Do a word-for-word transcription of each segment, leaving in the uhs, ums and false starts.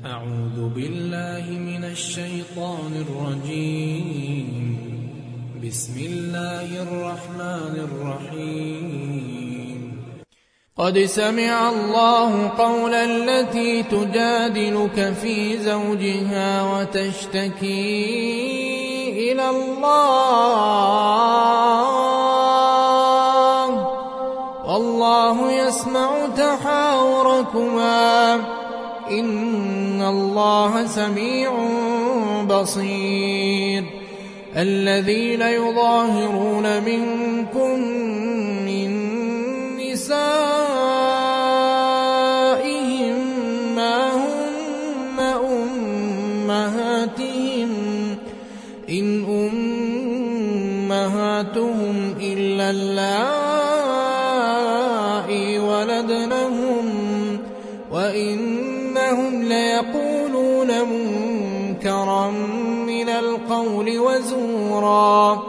أعوذ بالله من الشيطان الرجيم. بسم الله الرحمن الرحيم. قد سمع الله قول التي تجادلك في زوجها وتشتكي إلى الله والله يسمع تحاوركما إن الله سميع بصير. الذين يظاهرون منكم من نسائهم ما هن أمهاتهم إن أمهاتهم إلا اللائي ولدنهم وإنهم ليقولون منكرا من القول وزورا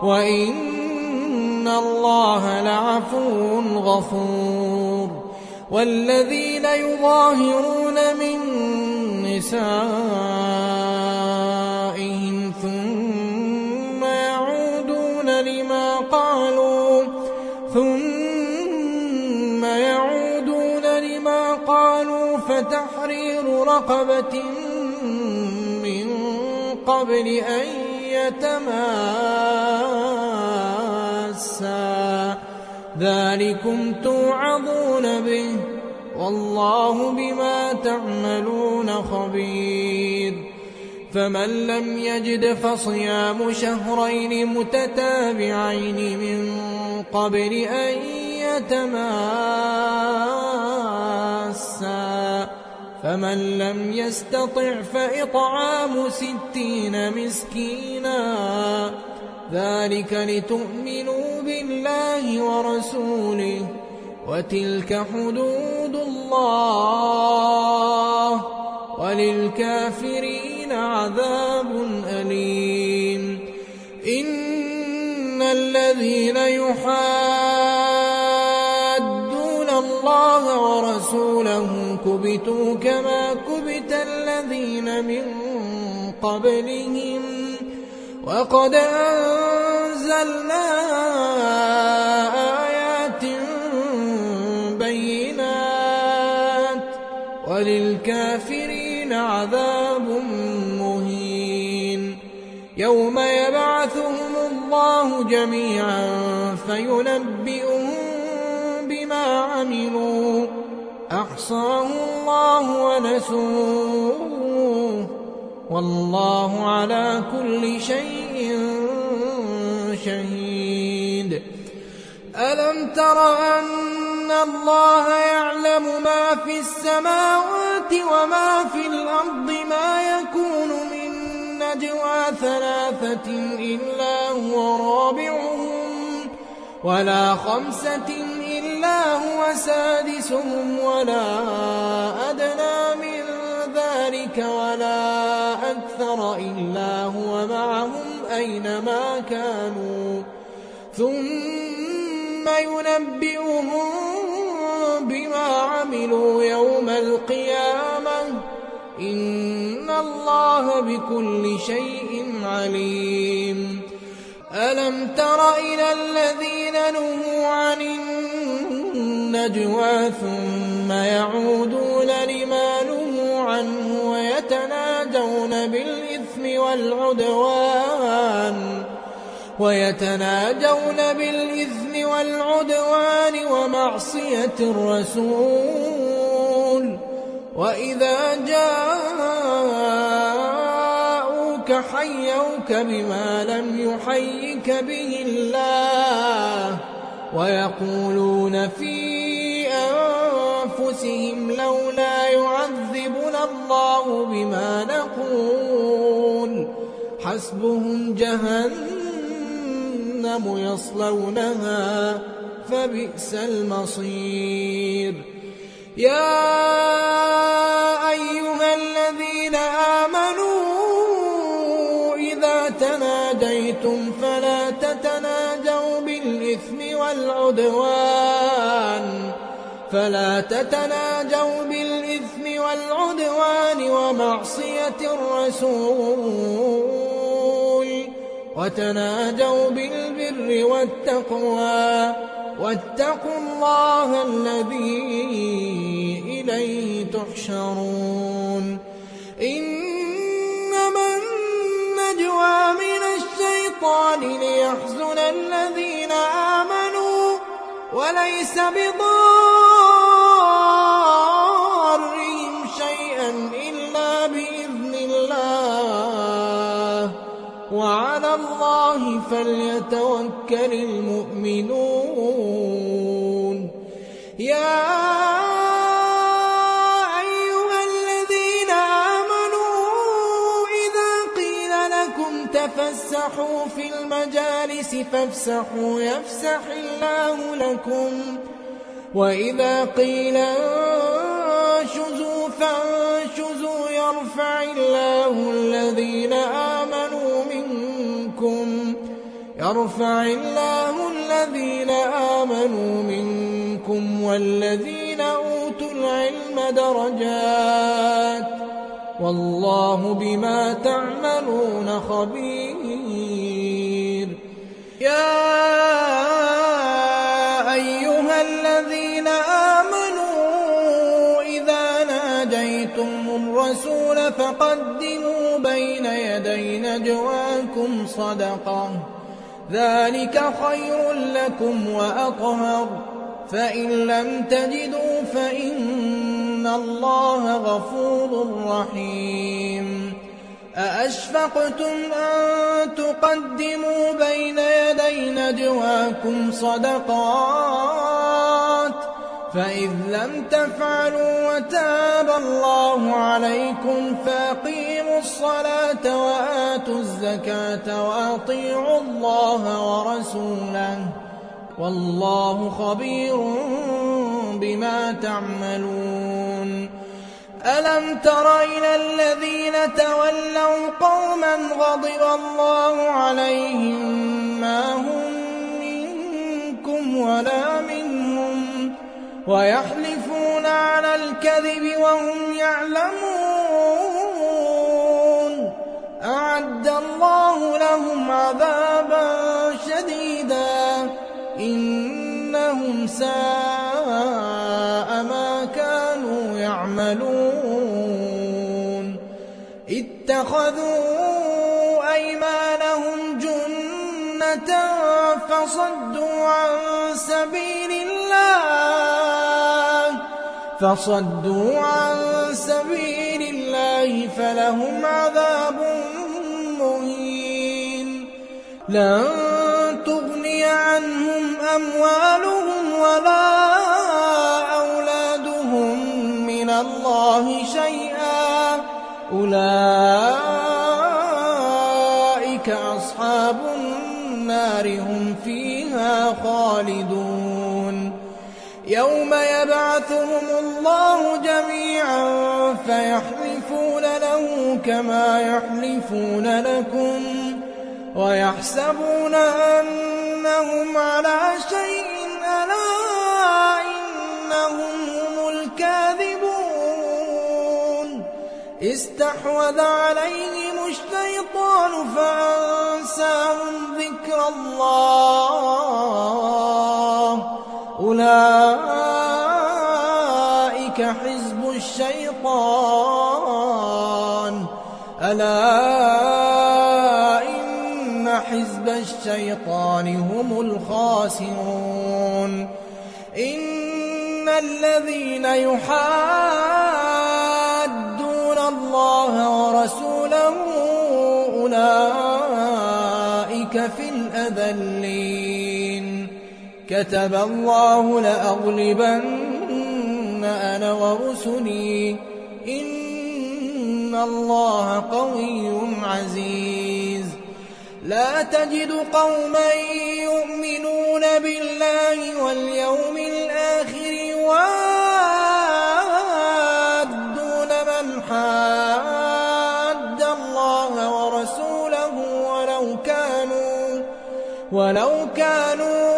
وإن الله لعفو غفور. والذين يظاهرون من نسائهم ثم يعودون لما قالوا ثم يعودون لما قالوا فتحرير رقبة من قبل أن يتماسا ذلكم توعظون به والله بما تعملون خبير. فمن لم يجد فصيام شهرين متتابعين من قبل أن يتماسا فمن لم يستطع فإطعام ستين مسكينا ذلك لتؤمنوا بالله ورسوله وتلك حدود الله وللكافرين عذاب أليم. إن الذين يحادون الله ورسوله كبتوا كما كبت الذين من قبلهم وقد أنزلنا آيات بينات وللكافرين عذاب مهين. يوم يبعثهم الله جميعا فينبئهم بما عملوا أحصاه الله ونسوه والله على كل شيء شهيد. ألم تر أن الله يعلم ما في السماوات وما في الأرض ما يكون من نجوى ثلاثة إلا هو رابعهم ولا خمسة إلا هو سادسهم ولا أدنى من ذلك ولا أكثر إلا هو معهم أينما كانوا ثم ينبئهم بما عملوا يوم القيامة إن الله بكل شيء عليم. ألم تر إلى الذين نهوا عن النجوى ثم يعودون لما نهوا عنه ويتناجون بالإثم والعدوان ويتناجون بالإثم والعدوان ومعصية الرسول وإذا جاءوك حيوك بما لم يحيك به الله ويقولون في أنفسهم لولا يعذبنا الله بما نقول حسبهم جهنم يصلونها فبئس المصير. يا أيها الذين آمنوا إذا تناجيتم فلا تتناجوا بالإثم والعدوان فلا تتناجوا بالإثم والعدوان ومعصية الرسول وتناجوا بالبر والتقوى واتقوا الله الذي إليه تحشرون إنما النجوى من الشيطان ليحزن الذين آمنوا وليس بضارهم شيئا إلا بإذن الله وعلى الله فليتوكل المؤمنون يا أيها الذين آمنوا إذا قيل لكم تفسحوا في المجالس فافسحوا يفسح الله لكم وإذا قيل انشزوا فانشزوا يرفع الله الذين آمنوا منكم يرفع الله الذين آمنوا منكم والذين أوتوا العلم درجات والله بما تعملون خبير يا أيها الذين آمنوا إذا ناجيتم الرسول فقدموا بين يدي نجواكم صدقة ذلك خير لكم وأطهر فإن لم تجدوا فإن الله غفور رحيم أأشفقتم أن تقدموا بين يدي نجواكم صدقات فإذ لم تفعلوا وتاب الله عليكم فأقيموا الصلاة وآتوا الزكاة وأطيعوا الله ورسوله والله خبير بما تعملون ألم تر إلى الذين تولوا قوما غضب الله عليهم ما هم منكم ولا منهم ويحلفون على الكذب وهم يعلمون أعد الله لهم عذابا شديدا إنهم ساء ما كانوا يعملون اتخذوا أيمانهم جنة فصدوا عن سبيل الله فصدوا عن سبيل الله فلهم عذاب مهين لن تغني عنهم أموالهم ولا أولادهم من الله شيئا أولئك أصحاب النار هم فيها خالدون يوم يبعثهم الله جميعا فيحلفون له كما يحلفون لكم ويحسبون أنهم على شيء ألا إنهم هم الكاذبون استحوذ عليهم الشيطان فأنساهم ذكر الله أولئك حزب الشيطان ألا إن حزب الشيطان هم الخاسرون إن الذين يحادون الله ورسوله أولئك في الأذلين كتب الله لأغلبن أنا ورسلي إن الله قوي عزيز لا تجد قوما يؤمنون بالله واليوم الآخر يوادون من حاد الله ورسوله ولو كانوا ولو كانوا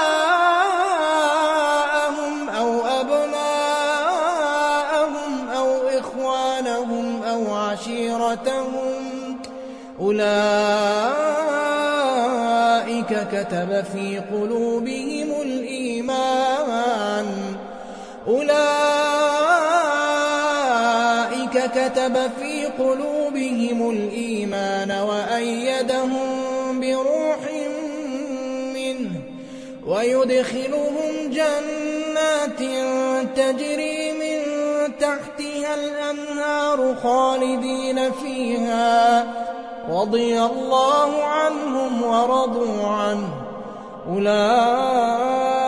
آباءهم أو أبناءهم أو وعشيرتهم أولئك كتب في قلوبهم الإيمان أولئك كتب في قلوبهم الإيمان وأيدهم بروح منه ويدخلهم جنات تجري من تحتها الأنهار خالدين فيها رضي الله عنهم ورضوا عنه أولئك